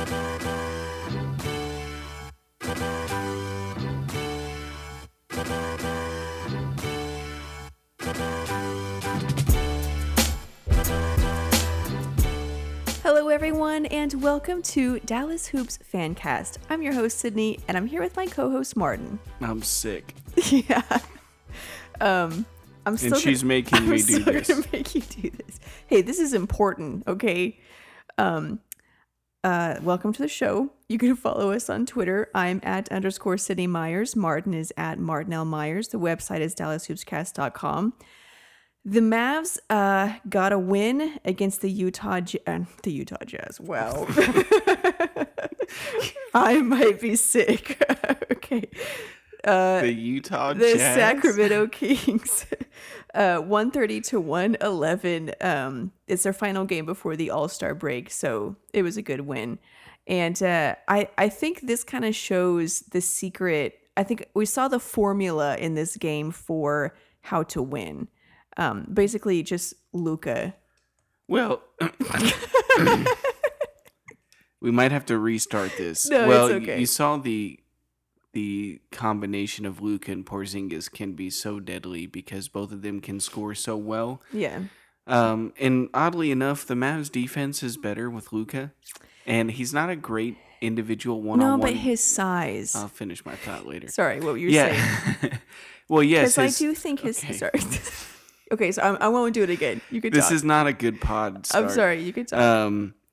Hello everyone and welcome to Dallas Hoops Fancast. I'm your host Sydney and I'm here with my co-host Martin. I'm sick. Yeah. I'm still and she's making me do this. I'm gonna make you do this. Hey, this is important, okay? Welcome to the show. You can follow us on Twitter. I'm at _Sydney Myers. Martin is at Martin L. Myers. The website is DallasHoopsCast.com. The Mavs got a win against the Utah Jazz. Wow. I might be sick. Okay. The Utah the Jazz? Sacramento Kings. 130-111. It's their final game before the All-Star break, so it was a good win. And I think this kind of shows the secret. I think we saw the formula in this game for how to win. Basically just Luka. Well, we might have to restart this. No, well, it's okay. You saw the combination of Luka and Porzingis can be so deadly because both of them can score so well. Yeah. And oddly enough, the Mavs defense is better with Luka, and he's not a great individual one-on-one. No, but his size. I'll finish my thought later. Sorry, what were you saying? Well, yes. Because I do think his... Okay. Sorry. Okay, so I won't do it again. You could talk. This is not a good pod start. I'm sorry, you could talk.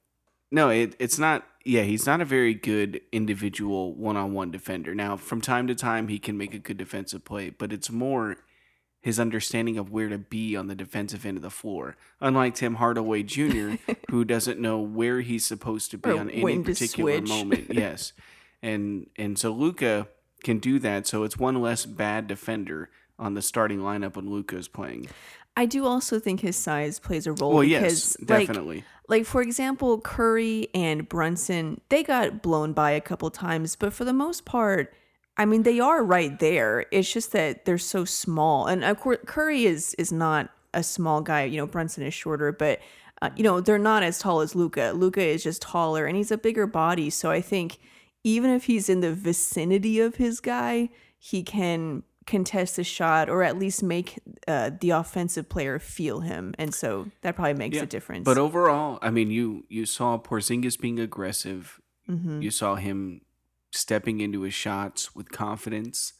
No, it's not. Yeah, he's not a very good individual one-on-one defender. Now, from time to time, he can make a good defensive play, but it's more his understanding of where to be on the defensive end of the floor. Unlike Tim Hardaway Jr., who doesn't know where he's supposed to be on any particular moment. Yes, and so Luka can do that. So it's one less bad defender on the starting lineup when Luka is playing. I do also think his size plays a role. Well, because, yes, definitely. Like, for example, Curry and Brunson, they got blown by a couple times, but for the most part, I mean, they are right there. It's just that they're so small. And of course, Curry is not a small guy. You know, Brunson is shorter, but, they're not as tall as Luka. Luka is just taller, and he's a bigger body. So I think even if he's in the vicinity of his guy, he can contest the shot or at least make the offensive player feel him, and so that probably makes a difference. But overall, I mean, you saw Porzingis being aggressive. Mm-hmm. You saw him stepping into his shots with confidence,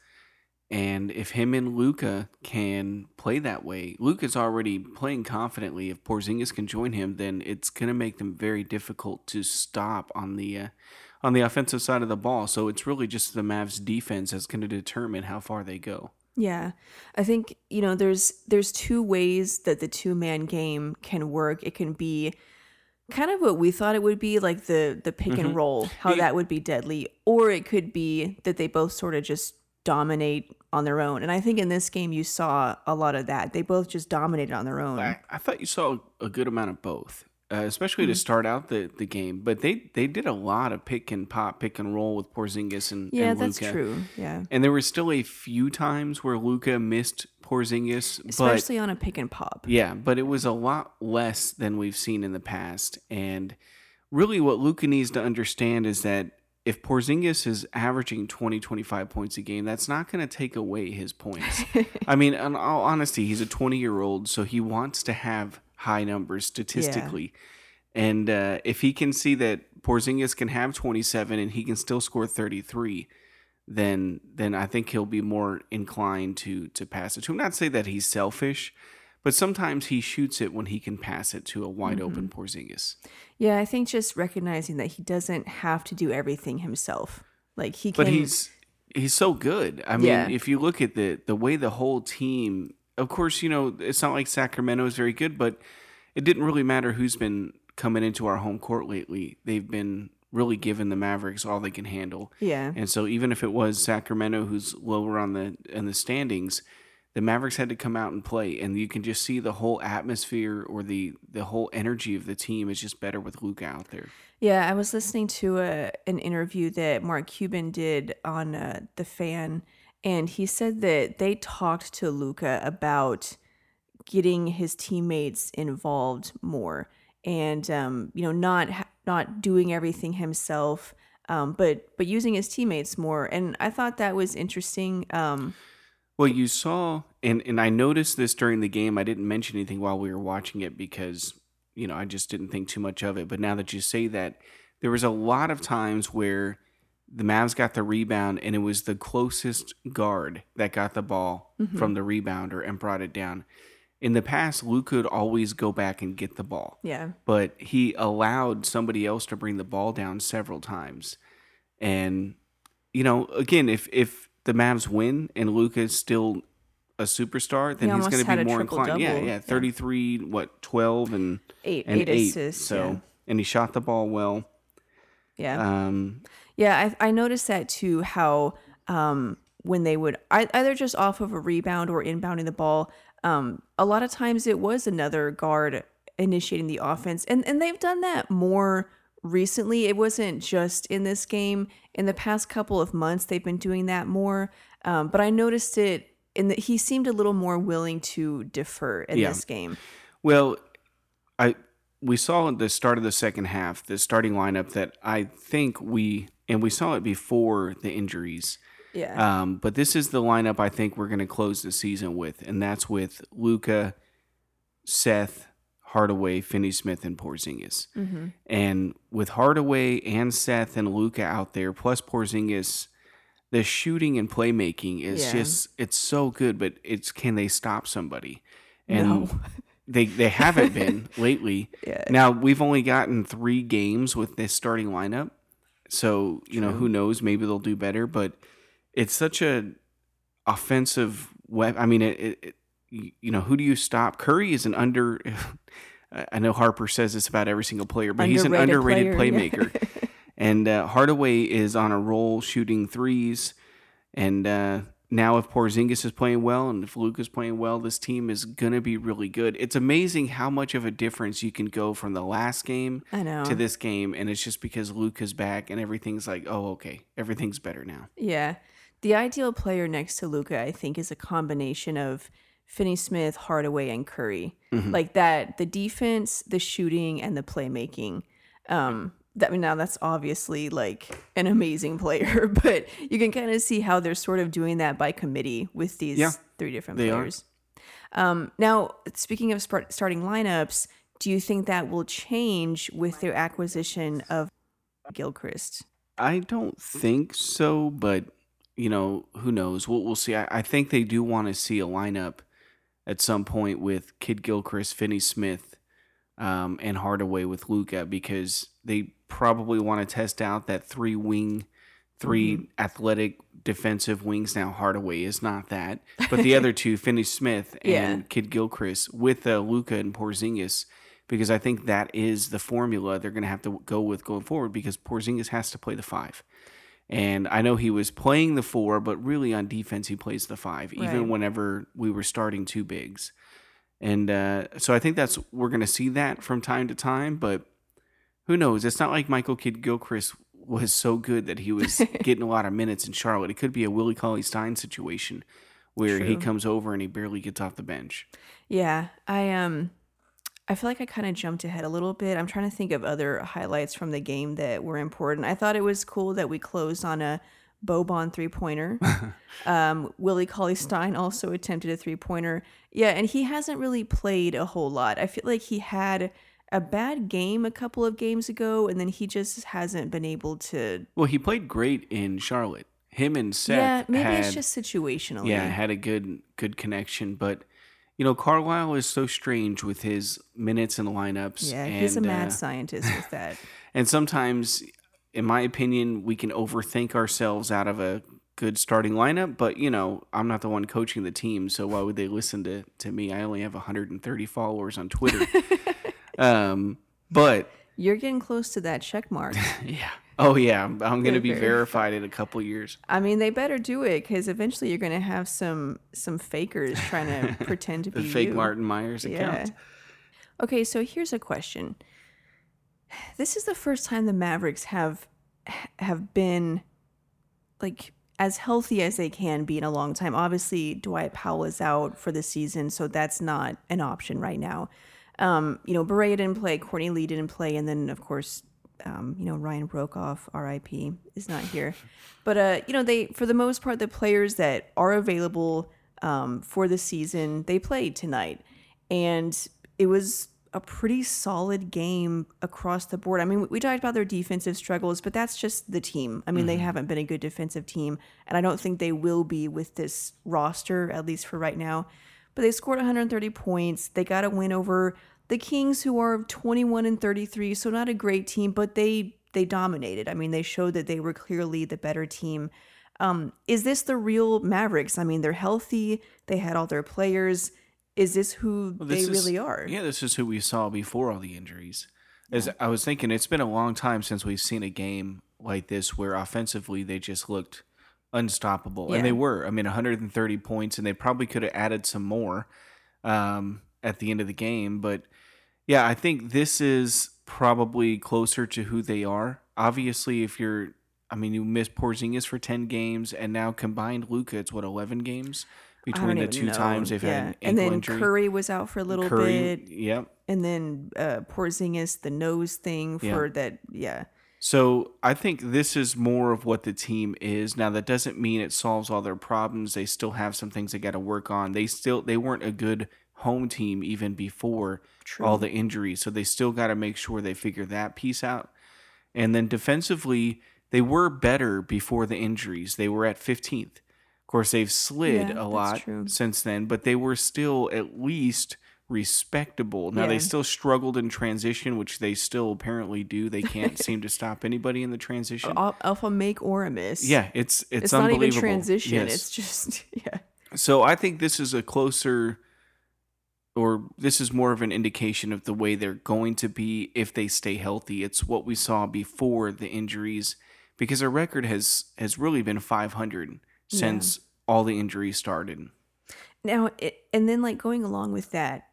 and if him and Luka can play that way, Luka's already playing confidently. If Porzingis can join him, then it's going to make them very difficult to stop on the offensive side of the ball. So it's really just the Mavs defense that's going to determine how far they go. Yeah. I think, there's two ways that the two-man game can work. It can be kind of what we thought it would be, like the pick and roll, how that would be deadly. Or it could be that they both sort of just dominate on their own. And I think in this game you saw a lot of that. They both just dominated on their own. I thought you saw a good amount of both. Especially to start out the game. But they did a lot of pick and pop, pick and roll with Porzingis and Luka. Yeah, that's true. Yeah. And there were still a few times where Luka missed Porzingis. Especially on a pick and pop. Yeah, but it was a lot less than we've seen in the past. And really what Luka needs to understand is that if Porzingis is averaging 20, 25 points a game, that's not going to take away his points. I mean, in all honesty, he's a 20-year-old, so he wants to have high numbers statistically. Yeah. And if he can see that Porzingis can have 27 and he can still score 33, then I think he'll be more inclined to pass it to him. Not to say that he's selfish, but sometimes he shoots it when he can pass it to a wide open Porzingis. Yeah, I think just recognizing that he doesn't have to do everything himself. Like he can. But he's so good. I mean, if you look at the way the whole team, of course, it's not like Sacramento is very good, but it didn't really matter who's been coming into our home court lately. They've been really giving the Mavericks all they can handle. Yeah. And so even if it was Sacramento who's lower in the standings, the Mavericks had to come out and play, and you can just see the whole atmosphere or the whole energy of the team is just better with Luka out there. Yeah, I was listening to an interview that Mark Cuban did on The Fan, and he said that they talked to Luka about getting his teammates involved more, and not not doing everything himself, but using his teammates more. And I thought that was interesting. Well, you saw, and I noticed this during the game. I didn't mention anything while we were watching it because, I just didn't think too much of it. But now that you say that, there was a lot of times where the Mavs got the rebound and it was the closest guard that got the ball from the rebounder and brought it down. In the past, Luke could always go back and get the ball. Yeah. But he allowed somebody else to bring the ball down several times. And, again, if the Mavs win and Luka is still a superstar, then he's going to be more inclined. Yeah, 33, 12 and eight eight. assists. So, and he shot the ball well. Yeah. I noticed that too, how when they would either just off of a rebound or inbounding the ball, a lot of times it was another guard initiating the offense. And they've done that more recently. It wasn't just in this game. In the past couple of months, they've been doing that more. But I noticed it he seemed a little more willing to defer in this game. Well, we saw at the start of the second half, the starting lineup that I think we saw it before the injuries. Yeah. But this is the lineup I think we're going to close the season with, and that's with Luka, Seth, Hardaway, Finney-Smith, and Porzingis. Mm-hmm. And with Hardaway and Seth and Luka out there, plus Porzingis, the shooting and playmaking is just, it's so good, but it's, can they stop somebody? And No. they haven't been lately. Yeah. Now, we've only gotten 3 games with this starting lineup. So, who knows? Maybe they'll do better, but it's such a offensive weapon. I mean, who do you stop? Curry is an I know Harper says this about every single player, but he's an underrated playmaker. Yeah. And Hardaway is on a roll shooting threes. And now if Porzingis is playing well and if Luka's playing well, this team is going to be really good. It's amazing how much of a difference you can go from the last game to this game. And it's just because Luka's back and everything's like, oh, okay, everything's better now. Yeah. The ideal player next to Luka, I think, is a combination of Finney-Smith, Hardaway, and Curry. Mm-hmm. Like that, the defense, the shooting, and the playmaking. Now that's obviously like an amazing player, but you can kind of see how they're sort of doing that by committee with these 3 different players. Now, speaking of starting lineups, do you think that will change with their acquisition of Gilchrist? I don't think so, but who knows? We'll see. I think they do want to see a lineup at some point with Kid Gilchrist, Finney-Smith, and Hardaway with Luka, because they probably want to test out that 3 athletic defensive wings. Now Hardaway is not that, but the other 2, Finney-Smith and Kid Gilchrist, with Luka and Porzingis, because I think that is the formula they're going to have to go with going forward, because Porzingis has to play the 5. And I know he was playing the 4, but really on defense he plays the 5, even whenever we were starting 2 bigs. And so I think we're going to see that from time to time, but who knows? It's not like Michael Kidd-Gilchrist was so good that he was getting a lot of minutes in Charlotte. It could be a Willie Cauley-Stein situation where he comes over and he barely gets off the bench. Yeah, I feel like I kind of jumped ahead a little bit. I'm trying to think of other highlights from the game that were important. I thought it was cool that we closed on a Boban 3-pointer. Willie Cauley-Stein also attempted a 3-pointer. Yeah, and he hasn't really played a whole lot. I feel like he had a bad game a couple of games ago, and then he just hasn't been able to... Well, he played great in Charlotte. Him and Seth it's just situationally. Yeah, had a good connection, but... Carlisle is so strange with his minutes and lineups. Yeah, he's a mad scientist with that. And sometimes, in my opinion, we can overthink ourselves out of a good starting lineup. But, I'm not the one coaching the team, so why would they listen to me? I only have 130 followers on Twitter. But... You're getting close to that check mark. Yeah. Oh, yeah. I'm going to be verified in a couple years. I mean, they better do it, because eventually you're going to have some fakers trying to pretend to be the fake you. Martin Myers account. Okay, so here's a question. This is the first time the Mavericks have been like as healthy as they can be in a long time. Obviously, Dwight Powell is out for the season, so that's not an option right now. Barea didn't play, Courtney Lee didn't play, and then of course Ryan Brokoff, R.I.P., is not here. But, they, for the most part, the players that are available for the season, they played tonight. And it was a pretty solid game across the board. I mean, we talked about their defensive struggles, but that's just the team. I mean, they haven't been a good defensive team, and I don't think they will be with this roster, at least for right now. But they scored 130 points. They got a win over the Kings, who are 21-33, so not a great team, but they dominated. I mean, they showed that they were clearly the better team. Is this the real Mavericks? I mean, they're healthy. They had all their players. Is this who they really are? Yeah, this is who we saw before all the injuries. As I was thinking, it's been a long time since we've seen a game like this where offensively they just looked unstoppable. Yeah. And they were. I mean, 130 points, and they probably could have added some more at the end of the game. But yeah, I think this is probably closer to who they are. Obviously, you missed Porzingis for 10 games, and now combined Luka, it's 11 games between the two times they've had an ankle and then injury. Curry was out for a little bit. Yep. And then Porzingis, the nose thing for that. Yeah. So I think this is more of what the team is. Now, that doesn't mean it solves all their problems. They still have some things they got to work on. They weren't a good home team even before all the injuries. So they still got to make sure they figure that piece out. And then defensively, they were better before the injuries. They were at 15th. Of course, they've slid a lot since then, but they were still at least respectable. Now, they still struggled in transition, which they still apparently do. They can't seem to stop anybody in the transition. Alpha make or a miss. Yeah, it's not unbelievable. even transition. Yes. It's just, yeah. So I think this is this is more of an indication of the way they're going to be if they stay healthy. It's what we saw before the injuries, because their record has really been 500 since all the injuries started. Now, and then like going along with that,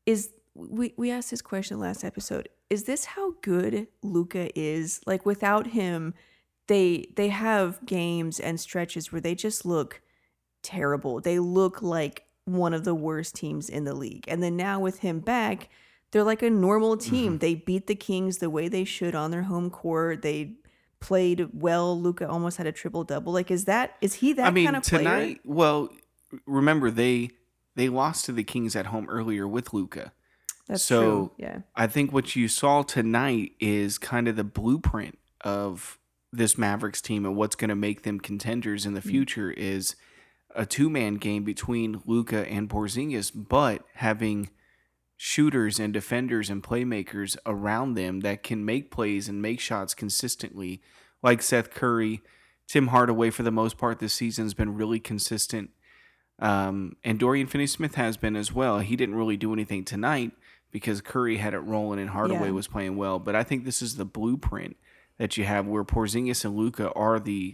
we asked this question last episode. Is this how good Luka is? Like without him, they have games and stretches where they just look terrible. They look like one of the worst teams in the league. And then now with him back, they're like a normal team. They beat the Kings the way they should on their home court. They played well. Luka almost had a triple-double. Like, is he that kind of player? Tonight, well, remember they lost to the Kings at home earlier with Luka. That's true. Yeah. I think what you saw tonight is kind of the blueprint of this Mavericks team, and what's going to make them contenders in the future is a two-man game between Luka and Porzingis, but having shooters and defenders and playmakers around them that can make plays and make shots consistently, like Seth Curry. Tim Hardaway, for the most part this season, has been really consistent. And Dorian Finney-Smith has been as well. He didn't really do anything tonight because Curry had it rolling and Hardaway was playing well. But I think this is the blueprint that you have where Porzingis and Luka are the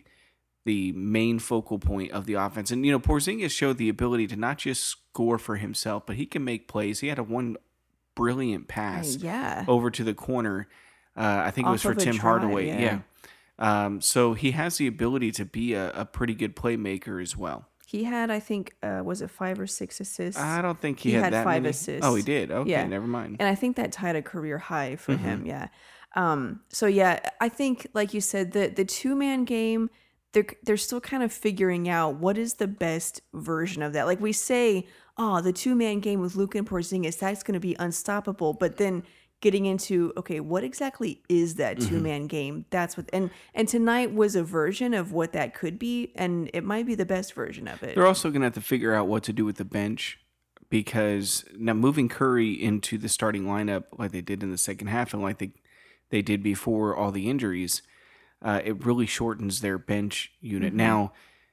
main focal point of the offense. And, Porzingis showed the ability to not just score for himself, but he can make plays. He had one brilliant pass over to the corner. I think it was for Tim Hardaway. Yeah. So he has the ability to be a pretty good playmaker as well. He had, I think, was it 5 or 6 assists? I don't think he had that 5 many. assists. Oh, he did? Okay, never mind. And I think that tied a career high for him, yeah. So, yeah, I think, like you said, the two-man game, they're still kind of figuring out what is the best version of that. Like we say, the two-man game with Luka and Porzingis, that's going to be unstoppable. But then getting into, okay, what exactly is that two-man game? That's what, and tonight was a version of what that could be, and it might be the best version of it. They're also going to have to figure out what to do with the bench, because now moving Curry into the starting lineup like they did in the second half and like they did before all the injuries, it really shortens their bench unit. Now,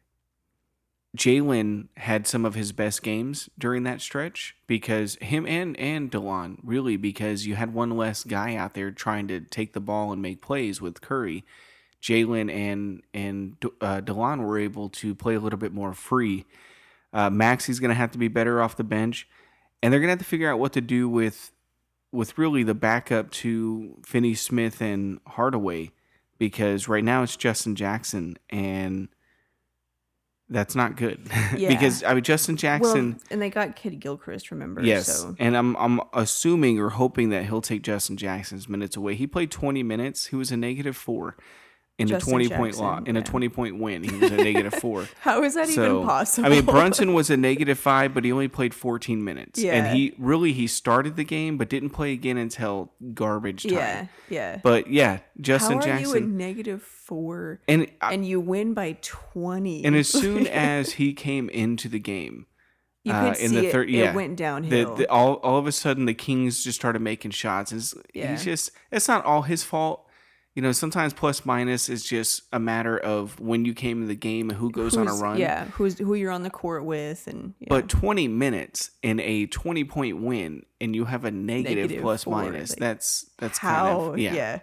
Jalen had some of his best games during that stretch because him and DeLon, really, because you had one less guy out there trying to take the ball and make plays with Curry. Jalen and DeLon were able to play a little bit more free. Maxi's going to have to be better off the bench, and they're going to have to figure out what to do with really the backup to Finney-Smith and Hardaway, because right now it's Justin Jackson, and That's not good. Yeah. Because I mean Justin Jackson. Well, and they got Kid Gilchrist, remember? Yes, So and I'm assuming or hoping that he'll take Justin Jackson's minutes away. He played 20 minutes. He was a -4 in a Justin 20-point Jackson, in a yeah. 20-point win. He was a -4. how is that even possible? I mean, Brunson was a -5, but he only played 14 minutes. Yeah. And he started the game, but didn't play again until garbage time. Yeah, yeah. But yeah, Justin How are Jackson. you a -4 and and you win by 20? and as soon as he came into the game, you could in see the third, it went downhill. all of a sudden the Kings just started making shots. Yeah. He's just, it's not all his fault. You know, sometimes plus minus is just a matter of when you came in the game and who goes on a run. Yeah, who you're on the court with, and yeah. But 20 minutes in a 20-point win, and you have a negative plus -4, minus. like, that's how? kind of Yeah.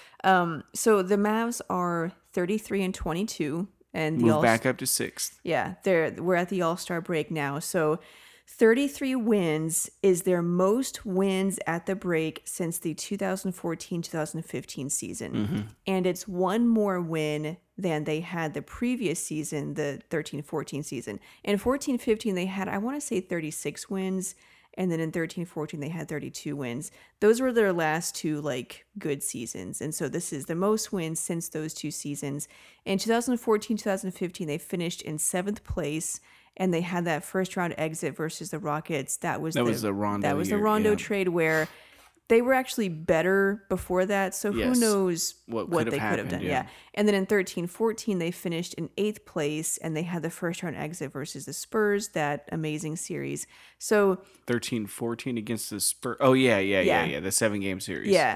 So the Mavs are 33-22, and the move back up to 6th. Yeah, we're at the All-Star break now. So 33 wins is their most wins at the break since the 2014-2015 season. And it's one more win than they had the previous season, the 13-14 season. In 14-15, they had, I want to say, 36 wins. And then in 13-14, they had 32 wins. Those were their last two, like, good seasons. And so this is the most wins since those two seasons. In 2014-2015, they finished in 7th place. And they had that first round exit versus the Rockets. That was the Rondo. That was the year, Rondo yeah. trade where they were actually better before that. So who Yes. knows What what could they have could have happened, done. yeah. Yeah. And then in 13-14, they finished in 8th place and they had the first round exit versus the Spurs, that amazing series. So 13-14 against the Spurs. Oh yeah. The 7-game series. yeah.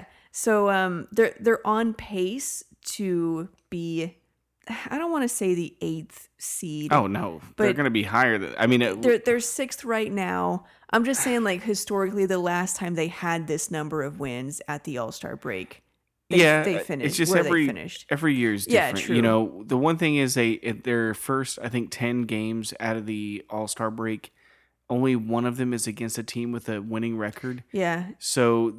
So they're on pace to be, I don't want to say the 8th seed. Oh no, they're But going to be higher than. I mean, they're 6th right now. I'm just saying, like, historically, the last time they had this number of wins at the All-Star break, they finished. It's just where every they finished. every year is Yeah, different. true. You know, the one thing is their first, I think, 10 games out of the All-Star break, only one of them is against a team with a winning record. Yeah, So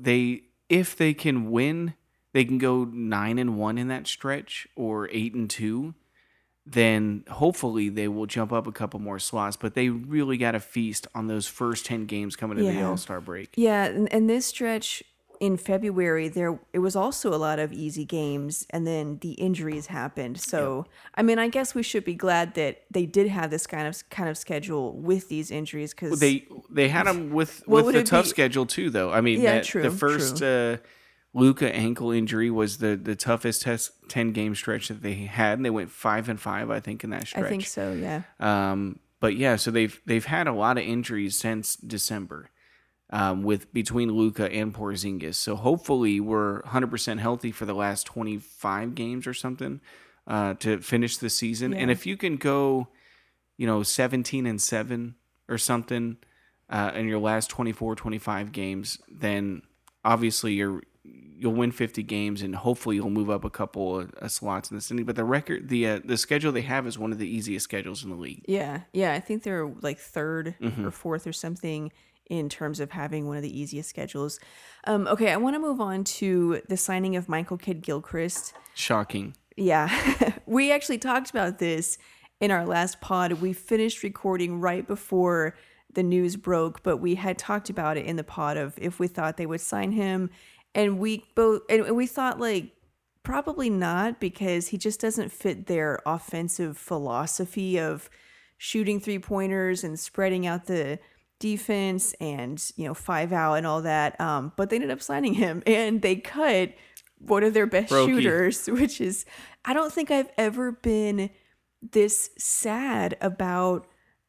if they can win, they can go 9-1 in that stretch or 8-2. Then hopefully they will jump up a couple more slots. But they really got to feast on those first 10 games coming into the Yeah. All-Star break. yeah, and this stretch in February, it was also a lot of easy games, and then the injuries happened. So, I mean, I guess we should be glad that they did have this kind of schedule with these injuries, because They had them with What would the it tough be? schedule too, though. I mean, Yeah, the first Luka ankle injury was the toughest 10-game stretch that they had, and they went 5-5, I think, in that stretch. I think so. Yeah, But yeah, so they've had a lot of injuries since December, with between Luka and Porzingis. So hopefully we're 100% healthy for the last 25 games or something to finish the season. Yeah. And if you can go, 17-7 or something in your last 24, 25 games, then obviously you'll win 50 games and hopefully you'll move up a couple of slots in the standing. But the schedule they have is one of the easiest schedules in the league. yeah. I think they're like 3rd or 4th or something in terms of having one of the easiest schedules. Okay, I want to move on to the signing of Michael Kidd-Gilchrist. Shocking. Yeah, we actually talked about this in our last pod. We finished recording right before the news broke, but we had talked about it in the pod of if we thought they would sign him, and we thought, like, probably not, because he just doesn't fit their offensive philosophy of shooting 3-pointers and spreading out the defense and 5 out and all that. But they ended up signing him, and they cut one of their best Brokey. shooters, which is, I don't think I've ever been this sad about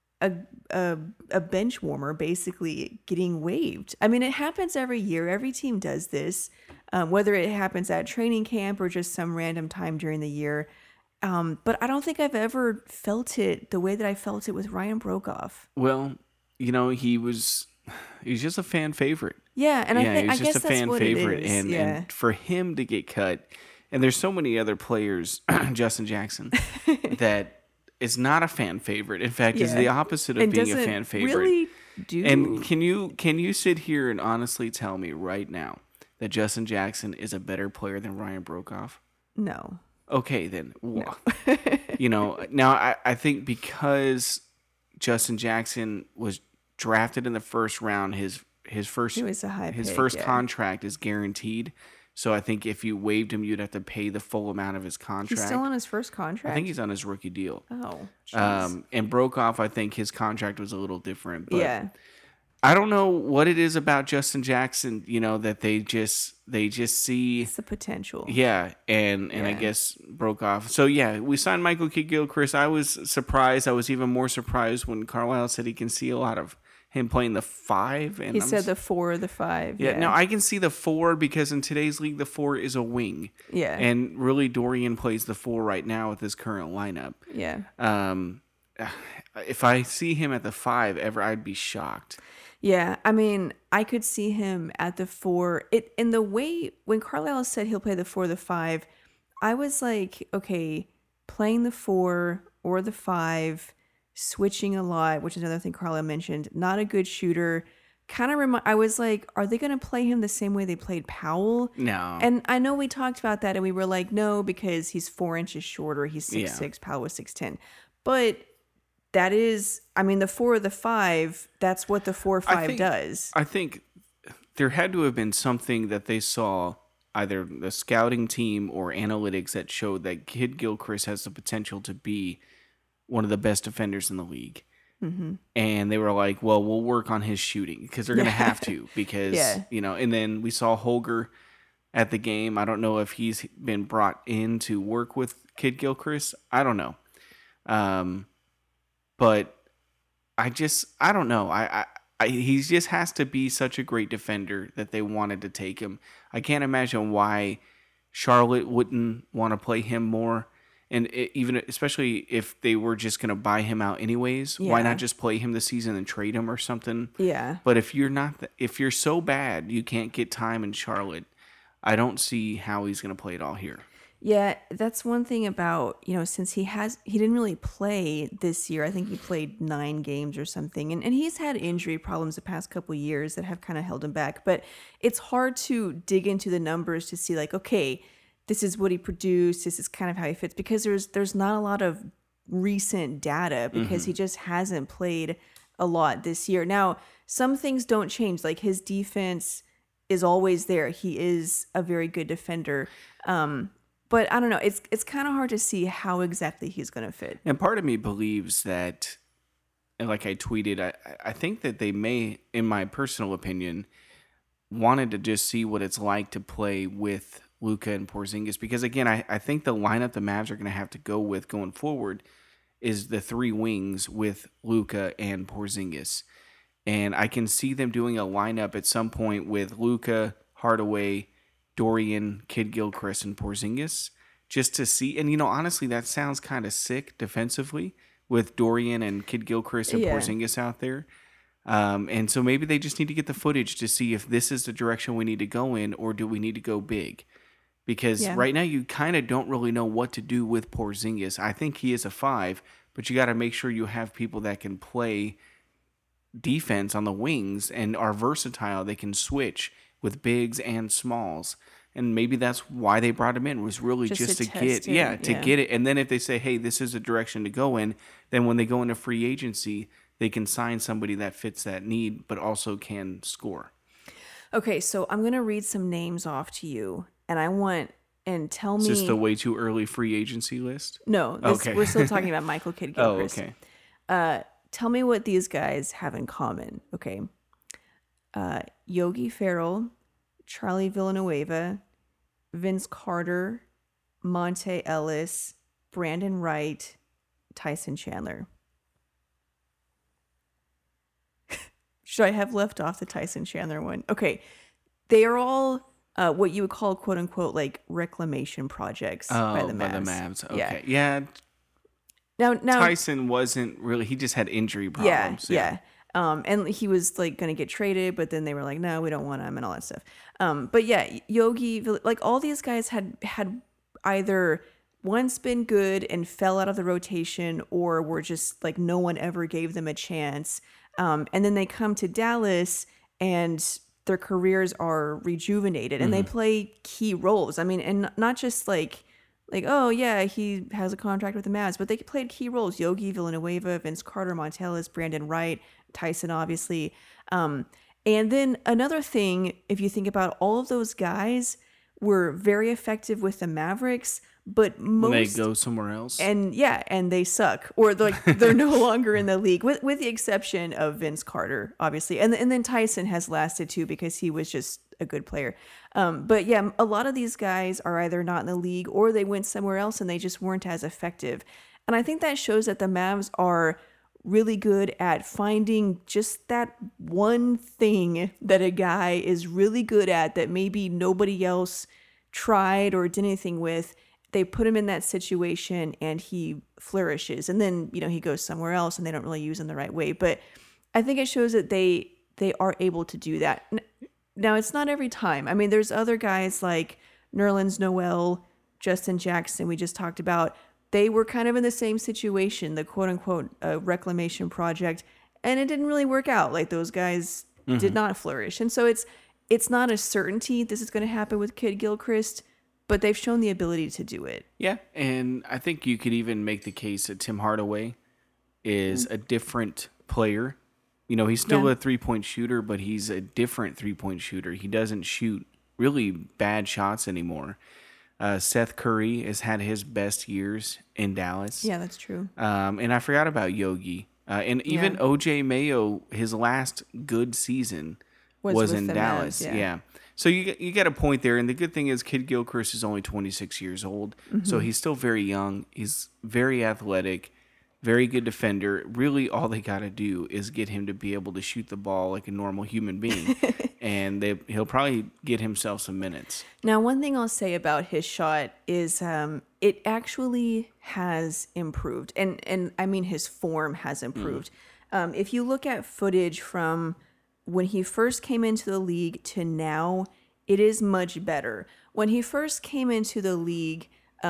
a bench warmer basically getting waived. I mean, it happens every year. Every team does this, whether it happens at training camp or just some random time during the year. But I don't think I've ever felt it the way that I felt it with Ryan Broekhoff. Well, he's just a fan favorite. Yeah, and Yeah, I he's guess just a that's fan what favorite, it is. and for him to get cut, and there's so many other players, Justin Jackson, that is not a fan favorite. In fact, is Yeah. the opposite of And being a doesn't fan favorite. really do. And can you sit here and honestly tell me right now that Justin Jackson is a better player than Ryan Broekhoff? No. Okay, then. No. Now I think because Justin Jackson was drafted in the first round, his first He was a high his pick, first yeah. contract is guaranteed. So I think if you waived him, you'd have to pay the full amount of his contract. He's still on his first I contract? think he's on his rookie deal. Oh, jeez. And Brokoff, I think his contract was a little different. But Yeah. I don't know what it is about Justin Jackson, that they just see. It's the potential. Yeah, and I Yeah. guess Brokoff. So yeah, we signed Michael Kidd-Gilchrist. I was surprised. I was even more surprised when Carlisle said he can see a lot of him playing the 5. And He said the 4 or the 5. yeah. Now I can see the 4 because in today's league the 4 is a wing. Yeah. And really Dorian plays the 4 right now with his current lineup. Yeah. If I see him at the 5 ever, I'd be shocked. Yeah, I mean, I could see him at the 4. It in the way when Carlisle said he'll play the 4 or the 5, I was like, okay, playing the 4 or the 5, switching a lot, which is another thing Carlisle mentioned. Not a good shooter. Kind of I was like, are they going to play him the same way they played Powell? No. And I know we talked about that, and we were like, no, because he's 4 inches shorter. He's 6'6". Powell was 6'10". But that is, I mean, the 4 or the 5, that's what the 4-5 does. I think there had to have been something that they saw, either the scouting team or analytics, that showed that Kidd-Gilchrist has the potential to be one of the best defenders in the league. Mm-hmm. And they were like, well, we'll work on his shooting because they're going to have to because, and then we saw Holger at the game. I don't know if he's been brought in to work with Kidd-Gilchrist. I don't know. But I don't know. He just has to be such a great defender that they wanted to take him. I can't imagine why Charlotte wouldn't want to play him more. And even especially if they were just going to buy him out anyways, why not just play him this season and trade him or something? Yeah. But if you're so bad you can't get time in Charlotte, I don't see how he's going to play it all here. Yeah, that's one thing about, since he didn't really play this year. I think he played 9 games or something. And he's had injury problems the past couple of years that have kind of held him back. But it's hard to dig into the numbers to see like, okay, this is what he produced. This is kind of how he fits, because there's not a lot of recent data because he just hasn't played a lot this year. Now, some things don't change. Like his defense is always there. He is a very good defender. But I don't know. It's kind of hard to see how exactly he's going to fit. And part of me believes that, and like I tweeted, I think that they may, in my personal opinion, wanted to just see what it's like to play with Luka and Porzingis. Because again, I think the lineup the Mavs are going to have to go with going forward is the 3 wings with Luka and Porzingis. And I can see them doing a lineup at some point with Luka, Hardaway, Dorian, Kidd-Gilchrist, and Porzingis, just to see. And, honestly, that sounds kind of sick defensively with Dorian and Kidd-Gilchrist and Porzingis out there. And so maybe they just need to get the footage to see if this is the direction we need to go in, or do we need to go big? Because right now you kind of don't really know what to do with Porzingis. I think he is a 5, but you got to make sure you have people that can play defense on the wings and are versatile. They can switch with bigs and smalls. And maybe that's why they brought him in, was really just to get get it. And then if they say, hey, this is the direction to go in, then when they go into free agency, they can sign somebody that fits that need, but also can score. Okay, so I'm going to read some names off to you, and tell me. Is this the way too early free agency list? No, we're still talking about Michael Kidd-Gilchrist. Oh, okay. Tell me what these guys have in common. Okay. Yogi Ferrell, Charlie Villanueva, Vince Carter, Monte Ellis, Brandon Wright, Tyson Chandler. Should I have left off the Tyson Chandler one? Okay. They are all what you would call, quote unquote, like reclamation projects by the Mavs. By the Mavs. Okay. Yeah. Now Tyson wasn't really, he just had injury problems. Yeah. And he was like going to get traded, but then they were like, no, we don't want him and all that stuff. But yeah, Yogi, like all these guys had either once been good and fell out of the rotation, or were just like no one ever gave them a chance. And then they come to Dallas and their careers are rejuvenated and they play key roles. I mean, and not just like like, oh yeah, he has a contract with the Mavs, but they played key roles: Yogi Villanueva, Vince Carter, Montelis, Brandon Wright, Tyson, obviously. Um, and then another thing, if you think about all of those guys were very effective with the Mavericks, but When they most go somewhere else. and yeah, and they suck, or they're no longer in the league, with the exception of Vince Carter, obviously, and then Tyson has lasted too because he was just a good player. But yeah, a lot of these guys are either not in the league or they went somewhere else and they just weren't as effective. And I think that shows that the Mavs are really good at finding just that one thing that a guy is really good at that maybe nobody else tried or did anything with. They put him in that situation and he flourishes, and then he goes somewhere else and they don't really use him the right way. But I think it shows that they are able to do that. Now it's not every time. I mean, there's other guys like Nerlens Noel, Justin Jackson, we just talked about. They were kind of in the same situation, the quote unquote reclamation project, and it didn't really work out. Like those guys did not flourish. And so it's not a certainty this is going to happen with Kid Gilchrist, but they've shown the ability to do it. Yeah, and I think you could even make the case that Tim Hardaway is a different player. He's still a three-point shooter, but he's a different three-point shooter. He doesn't shoot really bad shots anymore. Seth Curry has had his best years in Dallas. Yeah, that's true. And I forgot about Yogi. And even OJ Mayo, his last good season was in Dallas. Mavs, yeah. So you got a point there. And the good thing is Kid Gilchrist is only 26 years old. So he's still very young. He's very athletic, very good defender. Really, all they got to do is get him to be able to shoot the ball like a normal human being. And he'll probably get himself some minutes. Now, one thing I'll say about his shot is it actually has improved. And I mean his form has improved. If you look at footage from when he first came into the league to now, it is much better. When he first came into the league,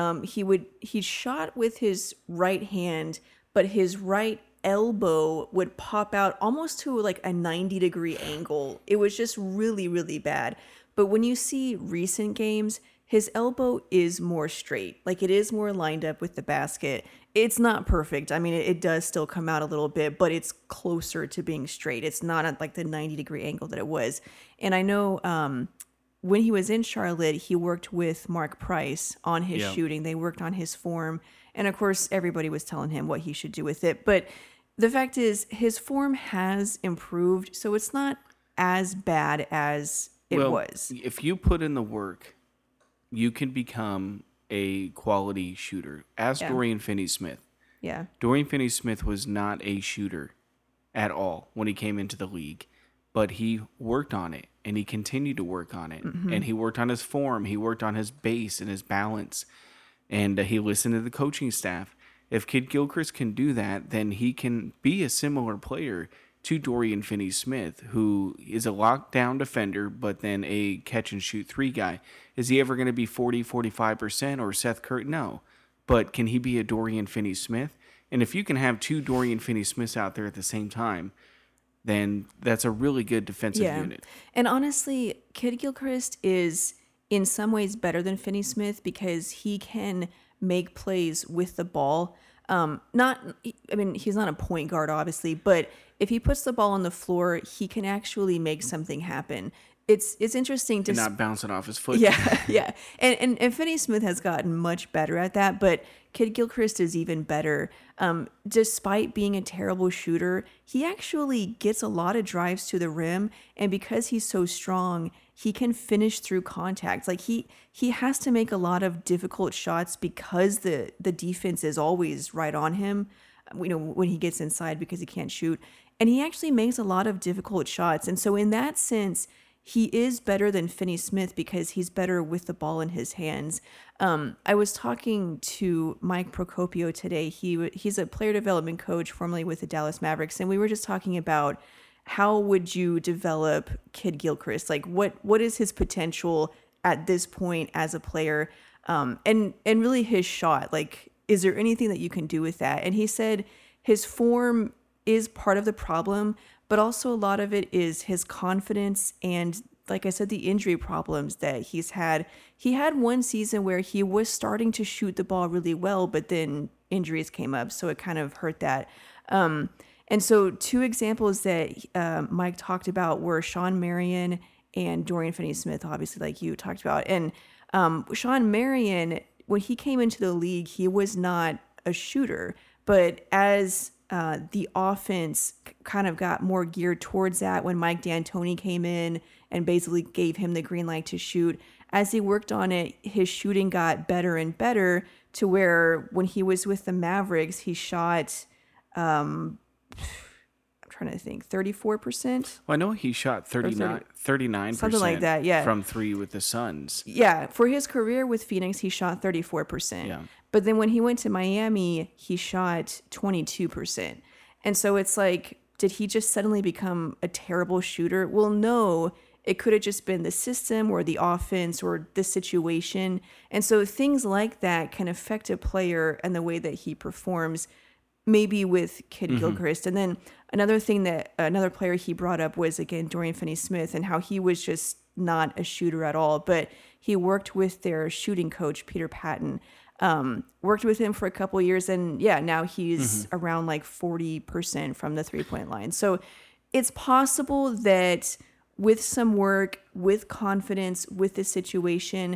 he shot with his right hand, but his right elbow would pop out almost to like a 90-degree angle. It was just really, really bad. But when you see recent games, his elbow is more straight. Like it is more lined up with the basket. It's not perfect. I mean, it does still come out a little bit, but it's closer to being straight. It's not at like the 90-degree angle that it was. And I know when he was in Charlotte, he worked with Mark Price on his shooting. They worked on his form. And of course, everybody was telling him what he should do with it. But the fact is, his form has improved. So it's not as bad as it was. If you put in the work, you can become a quality shooter. Ask Dorian Finney-Smith. Yeah. Dorian Finney-Smith was not a shooter at all when he came into the league. But he worked on it, and he continued to work on it. And he worked on his form. He worked on his base and his balance. And he listened to the coaching staff. If Kid Gilchrist can do that, then he can be a similar player to Dorian Finney-Smith, who is a lockdown defender, but then a catch-and-shoot three guy. Is he ever going to be 40, 45% or Seth Curry? No. But can he be a Dorian Finney-Smith? And if you can have two Dorian Finney-Smiths out there at the same time, then that's a really good defensive unit. And honestly, Kid Gilchrist is in some ways better than Finney-Smith because he can make plays with the ball. He's not a point guard, obviously, but if he puts the ball on the floor, he can actually make something happen. It's interesting to not bounce it off his foot. Yeah. And Finney-Smith has gotten much better at that, but Kid Gilchrist is even better. Despite being a terrible shooter, he actually gets a lot of drives to the rim, and because he's so strong, he can finish through contact. Like he has to make a lot of difficult shots because the defense is always right on him, when he gets inside because he can't shoot. And he actually makes a lot of difficult shots. And so in that sense, he is better than Finney-Smith because he's better with the ball in his hands. I was talking to Mike Procopio today. He's a player development coach formerly with the Dallas Mavericks, and we were just talking about how would you develop Kid Gilchrist? Like what is his potential at this point as a player? And really his shot. Like, is there anything that you can do with that? And he said his form is part of the problem, but also a lot of it is his confidence and like I said, the injury problems that he's had. He had one season where he was starting to shoot the ball really well, but then injuries came up, so it kind of hurt that. And so two examples that Mike talked about were Sean Marion and Dorian Finney-Smith, obviously, like you talked about. And Sean Marion, when he came into the league, he was not a shooter, but as the offense kind of got more geared towards that when Mike D'Antoni came in and basically gave him the green light to shoot. As he worked on it, his shooting got better and better to where when he was with the Mavericks, he shot, I'm trying to think, 34%? Well, I know he shot 39%. Something like that, yeah. From three with the Suns. Yeah, for his career with Phoenix, he shot 34%. Yeah. But then when he went to Miami, he shot 22%. And so it's like, did he just suddenly become a terrible shooter? Well, no, it could have just been the system or the offense or the situation. And so things like that can affect a player and the way that he performs, maybe with Kid Gilchrist. And then another thing that another player he brought up was, again, Dorian Finney-Smith and how he was just not a shooter at all. But he worked with their shooting coach, Peter Patton. Worked with him for a couple of years, and yeah, now he's around like 40% from the 3-point line. So it's possible that with some work, with confidence, with the situation,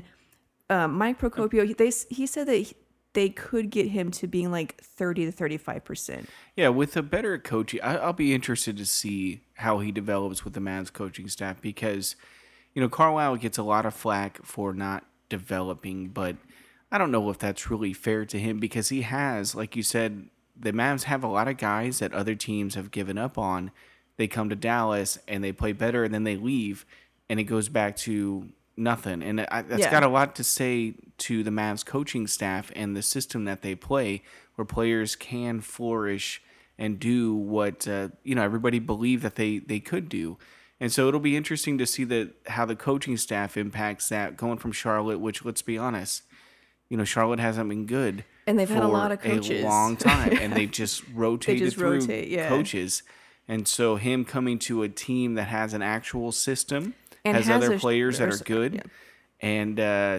Mike Procopio, he said that they could get him to being like 30 to 35%. Yeah, with a better coaching, I'll be interested to see how he develops with the Mavs coaching staff because, Carlisle gets a lot of flack for not developing, but I don't know if that's really fair to him because he has, like you said, the Mavs have a lot of guys that other teams have given up on. They come to Dallas and they play better and then they leave and it goes back to nothing. And that's got a lot to say to the Mavs coaching staff and the system that they play where players can flourish and do what, everybody believed that they could do. And so it'll be interesting to see how the coaching staff impacts that going from Charlotte, which, let's be honest, Charlotte hasn't been good. And they've had a lot of coaches. A long time. And they've just rotated through coaches. And so him coming to a team that has an actual system, and has other players that are good. Yeah. And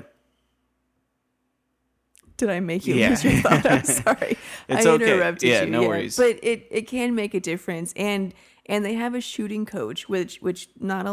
did I make you lose your thought? I'm sorry. It's I interrupted you. No worries. But it can make a difference. And they have a shooting coach, which not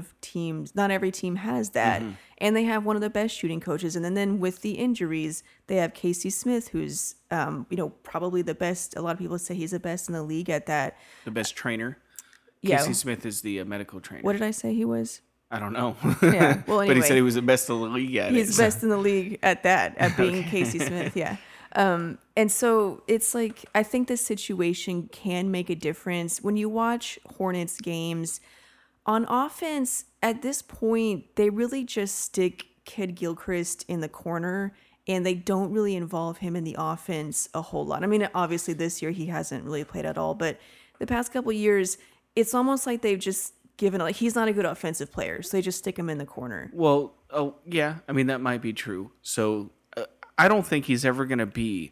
every team has that. Mm-hmm. And they have one of the best shooting coaches. And then with the injuries, they have Casey Smith, who's, probably the best. A lot of people say he's the best in the league at that. The best trainer. Yeah. Casey Smith is the medical trainer. What did I say he was? I don't know. Yeah. Well, anyway, but he said he was the best in the league at He's best in the league at that, at being Casey Smith. Yeah. And so it's like, I think this situation can make a difference. When you watch Hornets games on offense, at this point, they really just stick Kid Gilchrist in the corner and they don't really involve him in the offense a whole lot. I mean, obviously this year he hasn't really played at all, but the past couple of years, it's almost like they've just given, like, he's not a good offensive player, so they just stick him in the corner. Well, yeah, I mean, that might be true. So I don't think he's ever going to be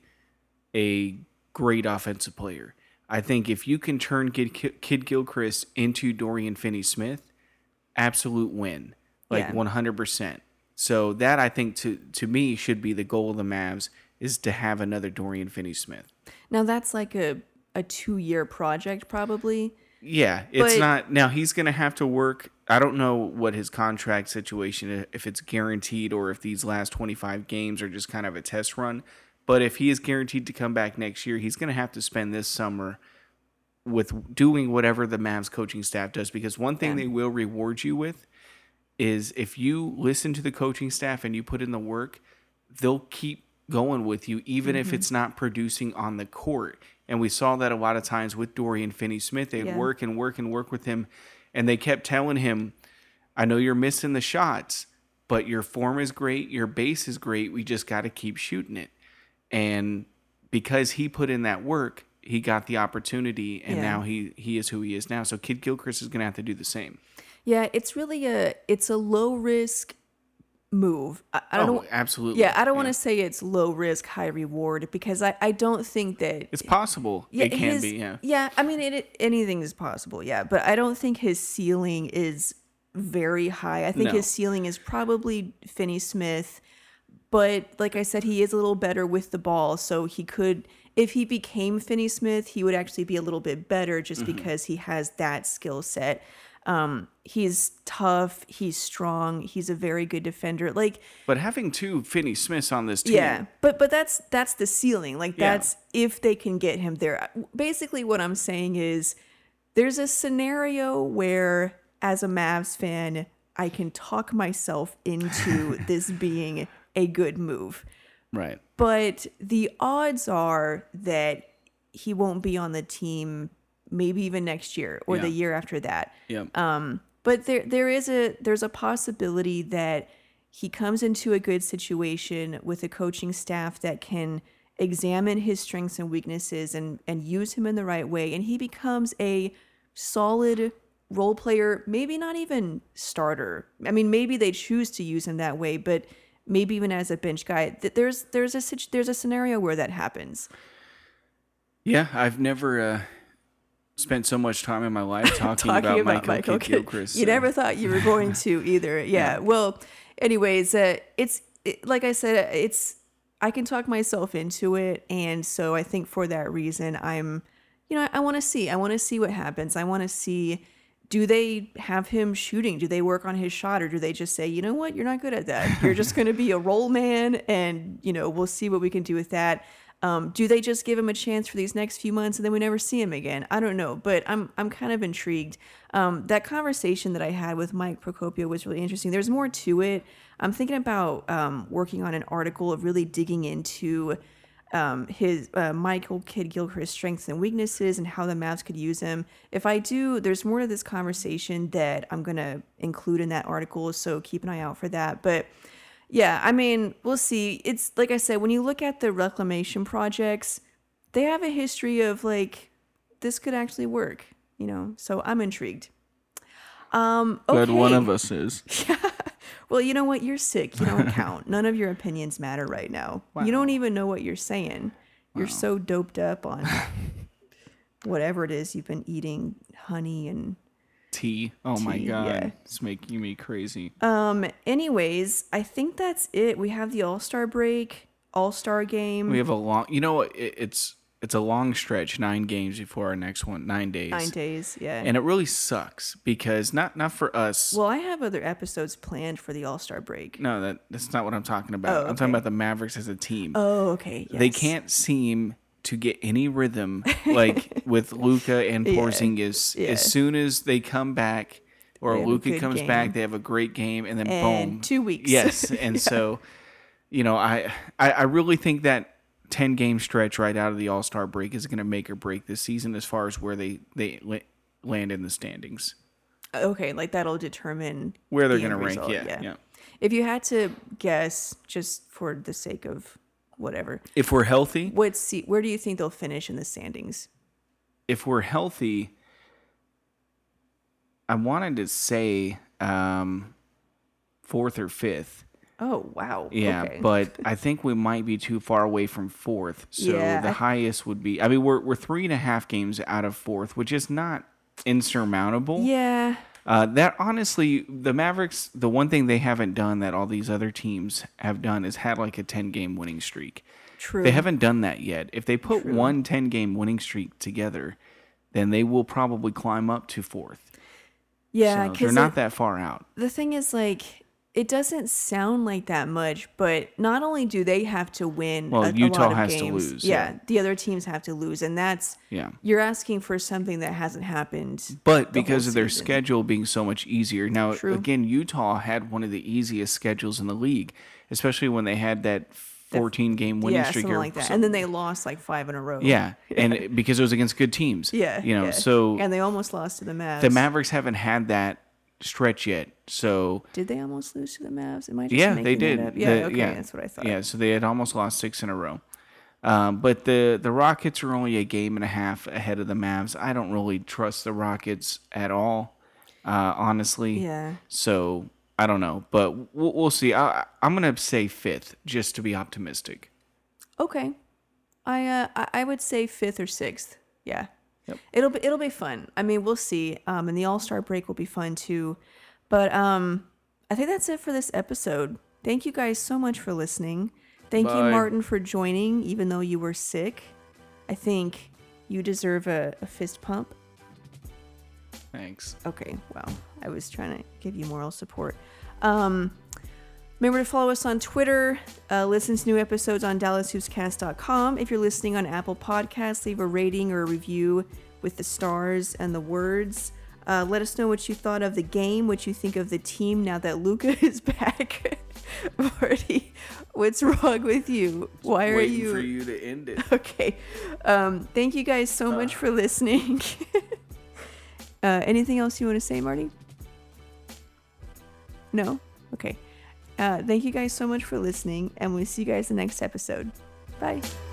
a great offensive player. I think if you can turn Kid Gilchrist into Dorian Finney-Smith, absolute win, 100%. So that, I think, to me, should be the goal of the Mavs, is to have another Dorian Finney-Smith. Now, that's like a 2-year project, probably. Yeah, it's not. Now, he's going to have to work. I don't know what his contract situation, if it's guaranteed or if these last 25 games are just kind of a test run. But if he is guaranteed to come back next year, he's going to have to spend this summer with doing whatever the Mavs coaching staff does. Because one thing they will reward you with is if you listen to the coaching staff and you put in the work, they'll keep going with you, even if it's not producing on the court. And we saw that a lot of times with Dorian Finney-Smith. They'd work and work and work with him. And they kept telling him, I know you're missing the shots, but your form is great. Your base is great. We just got to keep shooting it. And because he put in that work, he got the opportunity. And now he is who he is now. So Kid Gilchrist is going to have to do the same. Yeah, it's really a low risk move. I don't absolutely. Yeah, I don't want to say it's low risk, high reward, because I don't think that it's possible. Yeah, it can be. Yeah. Yeah, I mean, anything is possible. Yeah, but I don't think his ceiling is very high. I think No. his ceiling is probably Finney Smith, but like I said, he is a little better with the ball, so he could, if he became Finney Smith, he would actually be a little bit better just because he has that skill set. He's tough, he's strong, he's a very good defender. Like, But having two Finney Smiths on this team, yeah, but that's the ceiling. Like, Yeah. that's if they can get him there. Basically, what I'm saying is there's a scenario where, as a Mavs fan, I can talk myself into this being a good move. right? But the odds are that he won't be on the team maybe even next year or the Yeah. year after that. Yeah. But there's a possibility that he comes into a good situation with a coaching staff that can examine his strengths and weaknesses and use him in the right way, and he becomes a solid role player, maybe not even starter. I mean, maybe they choose to use him that way, but maybe even as a bench guy. There's a scenario where that happens. Yeah, I've never spent so much time in my life talking about Michael Kidd-Gilchrist. You never thought you were going to either. Yeah. Well, anyways, like I said, I can talk myself into it, and so I think for that reason, I want to see what happens. I want to see, do they have him shooting? Do they work on his shot, or do they just say, you know what, you're not good at that. You're just going to be a roll man, and we'll see what we can do with that. Do they just give him a chance for these next few months and then we never see him again? I don't know, but I'm kind of intrigued. That conversation that I had with Mike Procopio was really interesting. There's more to it. I'm thinking about working on an article of really digging into his Michael Kidd-Gilchrist's strengths and weaknesses and how the Mavs could use him. If I do, there's more to this conversation that I'm going to include in that article, so keep an eye out for that. But yeah, I mean, we'll see. It's like I said, when you look at the reclamation projects, they have a history of like, this could actually work, so I'm intrigued. Okay. Glad one of us is. Well, you know what? You're sick. You don't count. None of your opinions matter right now. Wow. You don't even know what you're saying. You're so doped up on whatever it is you've been eating, honey and Tea. Oh my Tea, God. yeah. It's making me crazy. Anyways, I think that's it. We have the All-Star break, All-Star game. We have a long, it's a long stretch, 9 games before our next one, 9 days. 9 days, yeah. And it really sucks because not for us. Well, I have other episodes planned for the All-Star break. No, that's not what I'm talking about. Oh, I'm talking okay. about the Mavericks as a team. Oh, okay. Yes. They can't seem to get any rhythm like with Luka and Porzingis. Yeah. As soon as they come back or They have a Luka good comes game. back, they have a great game and then And boom. 2 weeks. Yes. And so, I really think that 10-game stretch right out of the All-Star break is going to make or break this season as far as where they land in the standings. Okay, like that'll determine Where they're the going to end rank. result, Yeah. If you had to guess, just for the sake of whatever, If we're healthy, where do you think they'll finish in the standings? if we're healthy, I wanted to say 4th or 5th. Oh, wow. Yeah, Okay. but I think we might be too far away from 4th. So Yeah, the highest would be, we're 3.5 games out of 4th, which is not insurmountable. Yeah. That honestly, the Mavericks, the one thing they haven't done that all these other teams have done is had like a 10-game winning streak. True. They haven't done that yet. If they put one 10-game winning streak together, then they will probably climb up to 4th. Yeah, So because they're not that far out. the thing is, like, it doesn't sound like that much, but not only do they have to win Well, a Utah lot of has to games, lose, yeah, yeah. the other teams have to lose, and that's, Yeah. you're asking for something that hasn't happened. But the whole because of their season. schedule being so much easier. Now, True. again, Utah had one of the easiest schedules in the league, especially when they had that 14-game winning Yeah, streak. something or like that. so- And then they lost like 5 in a row. Yeah, and because it was against good teams. Yeah. You know, yeah. so And they almost lost to the Mavs. the Mavericks haven't had that stretch yet. So Did they almost lose to the Mavs? Am I just yeah, making they that did. up? Yeah, okay, yeah. that's what I thought. Yeah, so they had almost lost 6 in a row. But the Rockets are only a game and a half ahead of the Mavs. I don't really trust the Rockets at all, honestly. Yeah. So I don't know, but we'll see. I'm gonna say 5th just to be optimistic. Okay. I would say 5th or 6th. Yeah. Yep. It'll be fun. I mean, we'll see. And the All-Star break will be fun too. But I think that's it for this episode. Thank you guys so much for listening. Thank you, Bye. Martin, for joining, even though you were sick. I think you deserve a fist pump. Thanks. Okay, well, I was trying to give you moral support. Remember to follow us on Twitter. Listen to new episodes on DallasHoopsCast.com. If you're listening on Apple Podcasts, leave a rating or a review with the stars and the words. Let us know what you thought of the game, what you think of the team now that Luka is back. Marty, what's wrong with you? Why are Waiting you... for you to end it. Okay. Thank you guys so much for listening. Anything else you want to say, Marty? No? Okay. Thank you guys so much for listening, and we'll see you guys in the next episode. Bye.